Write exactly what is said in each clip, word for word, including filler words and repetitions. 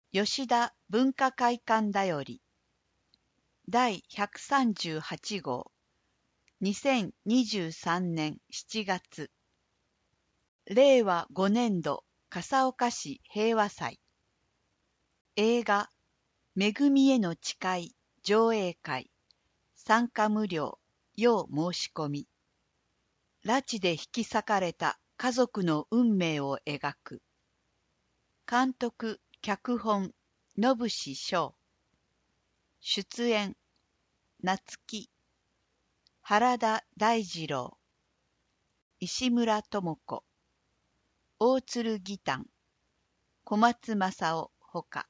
吉田文化会館だよりだいひゃくさんじゅうはち号にせんにじゅうさんねんしちがつれいわごねんど笠岡市平和祭映画めぐみへの誓い上映会参加無料要申し込み拉致で引き裂かれた家族の運命を描く監督脚本野伏翔出演夏木原田大二郎石村智子大鶴義丹小松政夫ほか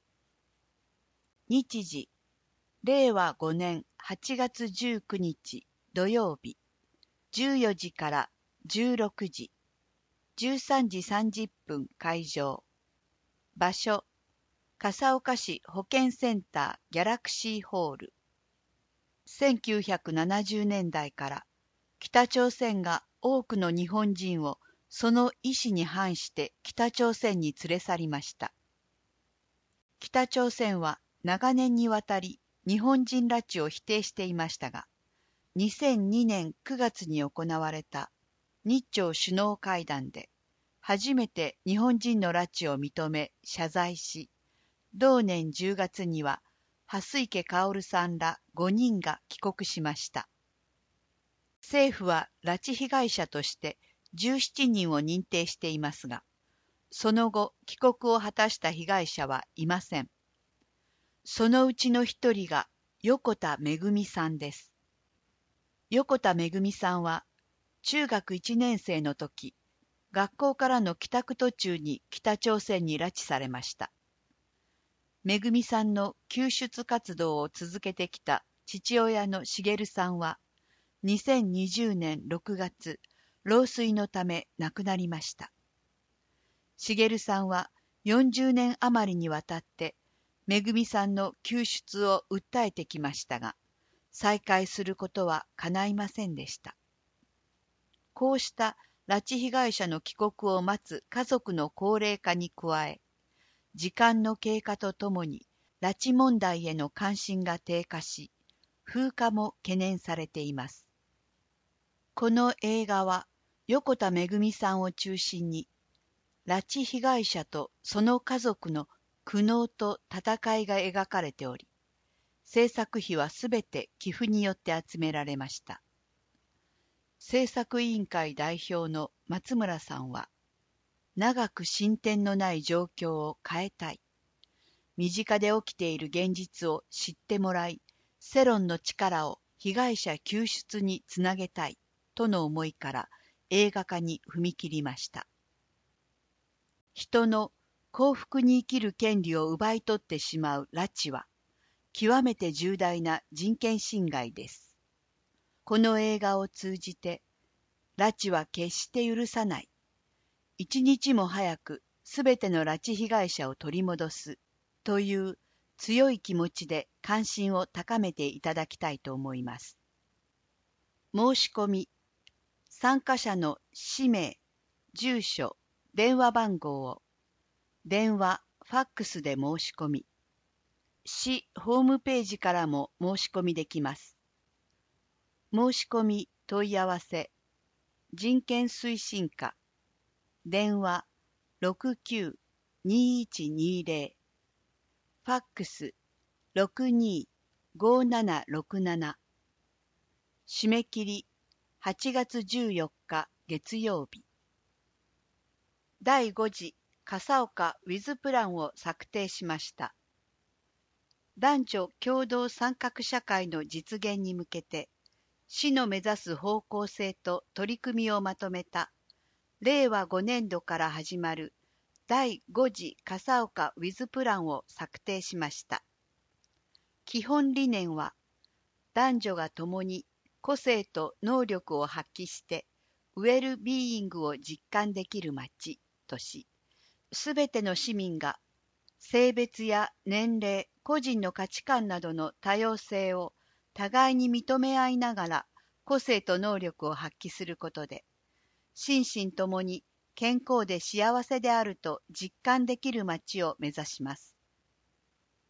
日時れいわごねんはちがつじゅうくにち土曜日じゅうよじからじゅうろくじじゅうさんじさんじゅっぷん会場場所笠岡市保健センターギャラクシーホールせんきゅうひゃくななじゅうねんだいから北朝鮮が多くの日本人をその意思に反して北朝鮮に連れ去りました。北朝鮮は長年にわたり日本人拉致を否定していましたが、にせんにねんくがつに行われた日朝首脳会談で初めて日本人の拉致を認め謝罪し、同年じゅうがつには蓮池薫さんらごにんが帰国しました。政府は拉致被害者としてじゅうななにんを認定していますが、その後帰国を果たした被害者はいません。そのうちの一人が横田めぐみさんです。横田めぐみさんは中学いちねんせいの時、学校からの帰宅途中に北朝鮮に拉致されました。めぐみさんの救出活動を続けてきた父親の茂さんは、にせんにじゅうねんろくがつ、老衰のため亡くなりました。茂さんはよんじゅうねん余りにわたって、めぐみさんの救出を訴えてきましたが、再会することは叶いませんでした。こうした拉致被害者の帰国を待つ家族の高齢化に加え、時間の経過とともに拉致問題への関心が低下し、風化も懸念されています。この映画は横田めぐみさんを中心に、拉致被害者とその家族の苦悩と戦いが描かれており、制作費はすべて寄付によって集められました。制作委員会代表の松村さんは、長く進展のない状況を変えたい。身近で起きている現実を知ってもらい、世論の力を被害者救出につなげたいとの思いから映画化に踏み切りました。人の幸福に生きる権利を奪い取ってしまう拉致は、極めて重大な人権侵害です。この映画を通じて、拉致は決して許さない。一日も早くすべての拉致被害者を取り戻すという強い気持ちで関心を高めていただきたいと思います。申し込み、参加者の氏名、住所、電話番号を電話、ファックスで申し込み、市ホームページからも申し込みできます。申し込み問い合わせ、人権推進課、電話 ろくきゅう にいちにぜろ、ファックス ろくにー ごーななろくなな、締め切りはちがつじゅうよっか月曜日。だいご次笠岡ウィズプランを策定しました。男女共同参画社会の実現に向けて、市の目指す方向性と取り組みをまとめた、れいわごねんどから始まるだいご次笠岡ウィズプランを策定しました。基本理念は、男女が共に個性と能力を発揮して、ウェルビーイングを実感できる街とし、すべての市民が性別や年齢、個人の価値観などの多様性を互いに認め合いながら個性と能力を発揮することで、心身ともに健康で幸せであると実感できる街を目指します。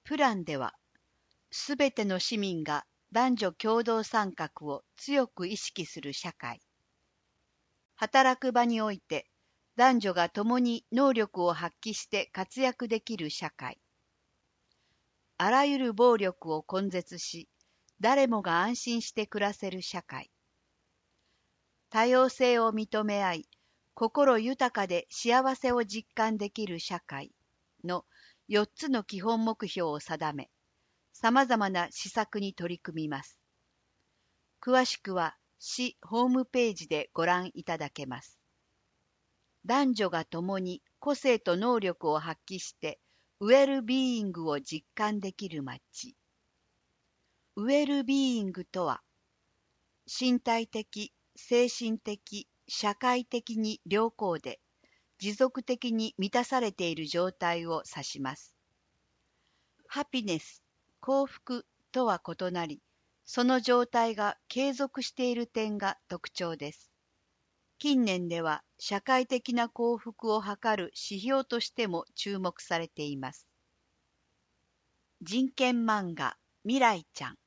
プランでは、すべての市民が男女共同参画を強く意識する社会。働く場において、男女が共に能力を発揮して活躍できる社会。あらゆる暴力を根絶し、誰もが安心して暮らせる社会。多様性を認め合い、心豊かで幸せを実感できる社会のよっつの基本目標を定め、様々な施策に取り組みます。詳しくは市ホームページでご覧いただけます。男女が共に個性と能力を発揮してウェルビーイングを実感できる街。ウェルビーイングとは、身体的、精神的、社会的に良好で持続的に満たされている状態を指します。ハピネス、幸福とは異なり、その状態が継続している点が特徴です。近年では社会的な幸福を測る指標としても注目されています。人権漫画未来ちゃん。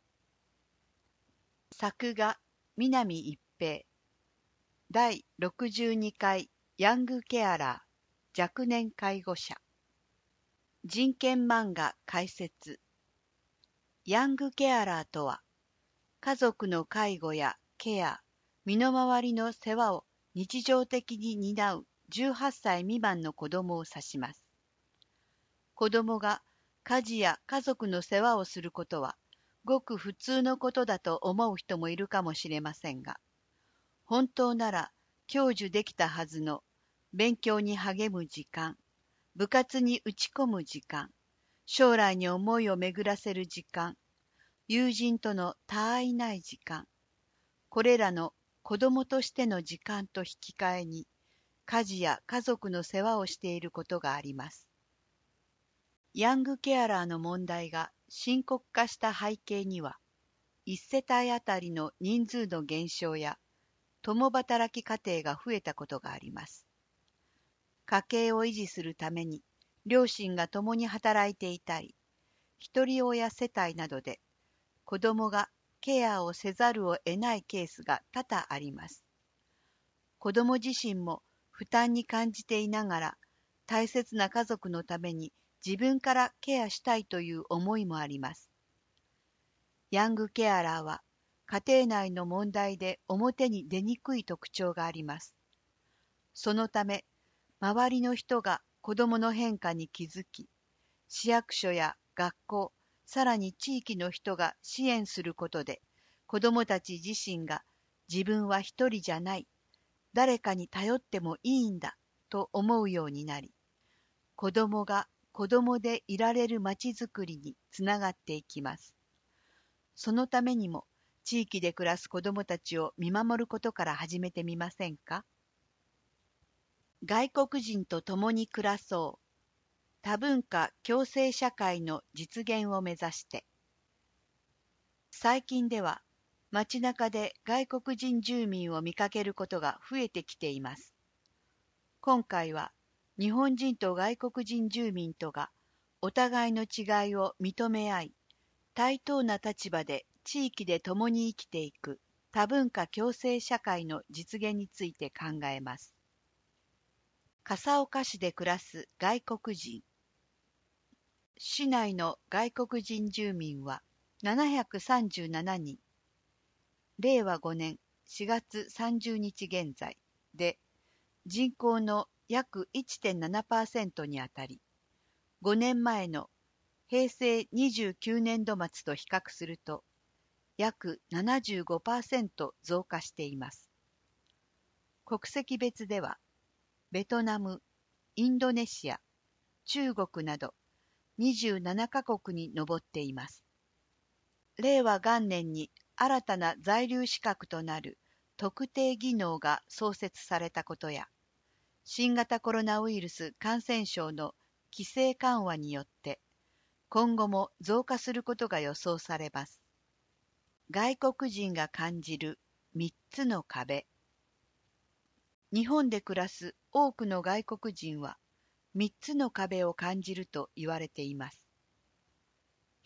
作画南一平。だいろくじゅうにかいヤングケアラー若年介護者。人権漫画解説。ヤングケアラーとは、家族の介護やケア、身の回りの世話を日常的に担うじゅうはっさい未満の子供を指します。子供が家事や家族の世話をすることは、ごく普通のことだと思う人もいるかもしれませんが、本当なら享受できたはずの勉強に励む時間、部活に打ち込む時間、将来に思いを巡らせる時間、友人との他愛ない時間、これらの子供としての時間と引き換えに、家事や家族の世話をしていることがあります。ヤングケアラーの問題が深刻化した背景には、一世帯あたりの人数の減少や、共働き家庭が増えたことがあります。家計を維持するために、両親が共に働いていたり、一人親世帯などで、子供がケアをせざるを得ないケースが多々あります。子供自身も負担に感じていながら、大切な家族のために自分からケアしたいという思いもあります。ヤングケアラーは、家庭内の問題で表に出にくい特徴があります。そのため、周りの人が子供の変化に気づき、市役所や学校、さらに地域の人が支援することで、子供たち自身が自分は一人じゃない、誰かに頼ってもいいんだと思うようになり、子供が子供でいられるまちづくりにつながっていきます。そのためにも、地域で暮らす子供たちを見守ることから始めてみませんか？外国人と共に暮らそう。多文化共生社会の実現を目指して。最近では、街中で外国人住民を見かけることが増えてきています。今回は、日本人と外国人住民とがお互いの違いを認め合い、対等な立場で地域で共に生きていく多文化共生社会の実現について考えます。笠岡市で暮らす外国人。市内の外国人住民はななひゃくさんじゅうななにん。れいわごねんしがつさんじゅうにち現在で、人口の約 いってんななパーセント にあたり、ごねんまえのへいせいにじゅうきゅうねんど末と比較すると、約 ななじゅうごパーセント 増加しています。国籍別では、ベトナム、インドネシア、中国などにじゅうななかこくに上っています。れいわ元年に新たな在留資格となる特定技能が創設されたことや、新型コロナウイルス感染症の規制緩和によって、今後も増加することが予想されます。外国人が感じるみっつの壁。日本で暮らす多くの外国人はみっつの壁を感じると言われています。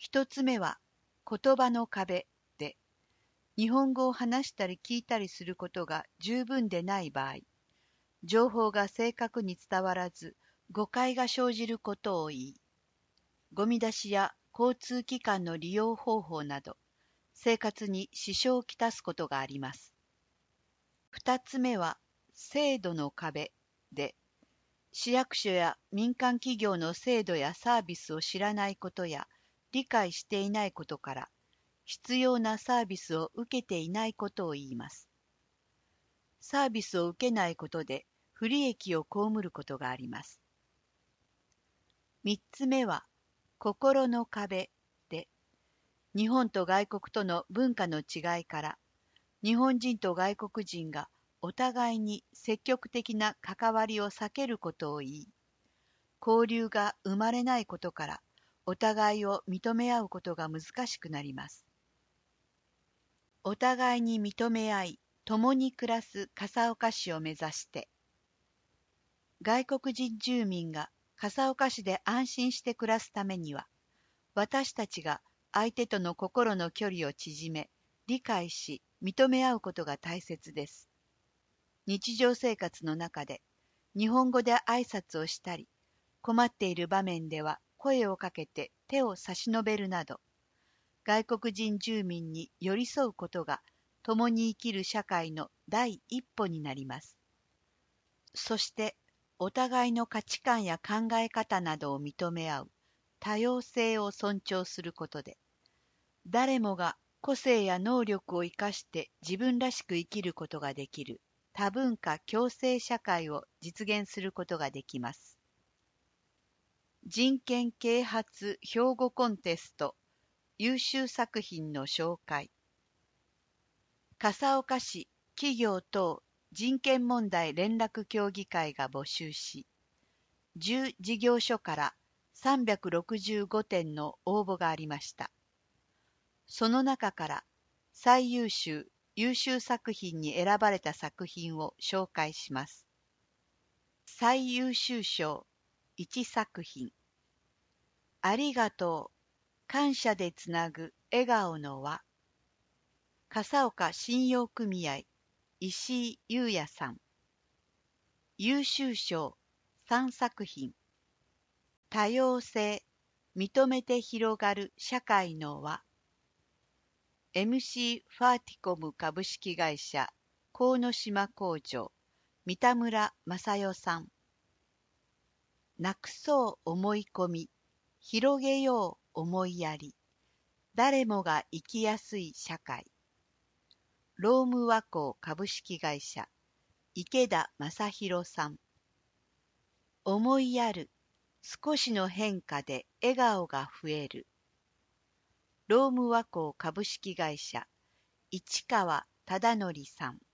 一つ目は言葉の壁で、日本語を話したり聞いたりすることが十分でない場合、情報が正確に伝わらず誤解が生じることを言い、ゴミ出しや交通機関の利用方法など、生活に支障をきたすことがあります。二つ目は制度の壁で、市役所や民間企業の制度やサービスを知らないことや理解していないことから、必要なサービスを受けていないことを言います。サービスを受けないことで不利益を被ることがあります。三つ目は心の壁で、日本と外国との文化の違いから、日本人と外国人がお互いに積極的な関わりを避けることを言い、交流が生まれないことから、お互いを認め合うことが難しくなります。お互いに認め合い、共に暮らす笠岡市を目指して、外国人住民が笠岡市で安心して暮らすためには、私たちが相手との心の距離を縮め、理解し、認め合うことが大切です。日常生活の中で、日本語で挨拶をしたり、困っている場面では声をかけて手を差し伸べるなど、外国人住民に寄り添うことが共に生きる社会の第一歩になります。そして、お互いの価値観や考え方などを認め合う多様性を尊重することで、誰もが個性や能力を生かして自分らしく生きることができる多文化共生社会を実現することができます。人権啓発標語コンテスト優秀作品の紹介。笠岡市企業等人権問題連絡協議会が募集し、じゅう事業所からさんびゃくろくじゅうごてんの応募がありました。その中から最優秀優秀作品に選ばれた作品を紹介します。最優秀賞いち作品。ありがとう。感謝でつなぐ笑顔の輪。笠岡信用組合石井優也さん。優秀賞さん作品。多様性認めて広がる社会の輪。エムシー ファーティコム株式会社鴻島工場三田村正代さん。なくそう思い込み、広げよう思いやり、誰もが生きやすい社会。ローム和光株式会社池田正宏さん。思いやる、少しの変化で笑顔が増える。ローム和光株式会社市川忠則さん。